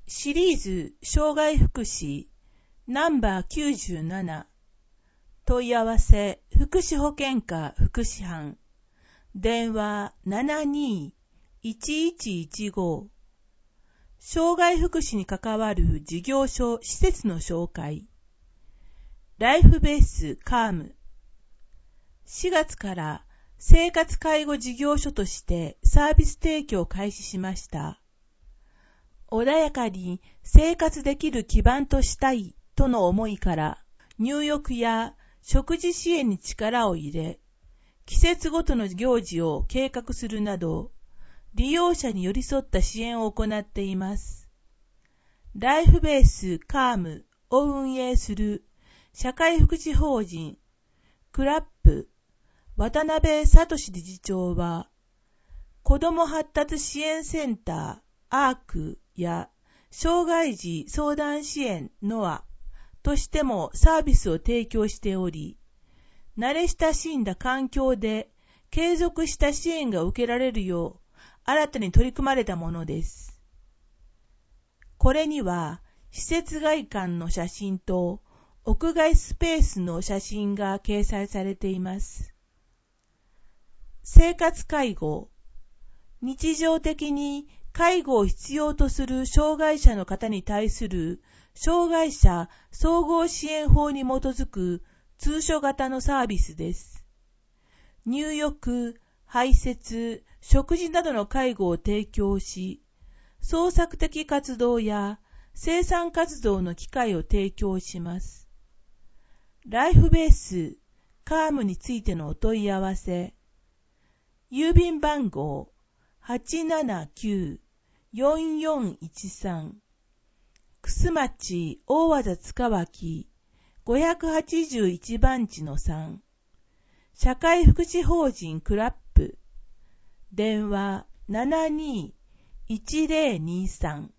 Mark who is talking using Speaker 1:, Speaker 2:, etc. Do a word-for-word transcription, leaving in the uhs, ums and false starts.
Speaker 1: シリーズ障害福祉ナンバーきゅうじゅうなな問い合わせ福祉保健課福祉班電話 ななにーいちいちいちご 障害福祉に関わる事業所施設の紹介ライフベースカームしがつから生活介護事業所としてサービス提供を開始しました。穏やかに生活できる基盤としたいとの思いから入浴や食事支援に力を入れ、季節ごとの行事を計画するなど、利用者に寄り添った支援を行っています。ライフベースカームを運営する社会福祉法人クラップ渡辺聡理事長は、子ども発達支援センターアークや障害児相談支援ノアとしてもサービスを提供しており、慣れ親しんだ環境で継続した支援が受けられるよう新たに取り組まれたものです。これには施設外観の写真と屋外スペースの写真が掲載されています。生活介護、日常的に介護を必要とする障害者の方に対する障害者総合支援法に基づく通所型のサービスです。入浴、排泄、食事などの介護を提供し、創作的活動や生産活動の機会を提供します。ライフベース、カームについてのお問い合わせ、郵便番号 はちななきゅうよんよんいちさん 楠町大和田塚脇ごひゃくはちじゅういち番地のさん社会福祉法人クラップ電話 ななにーいちぜろにさん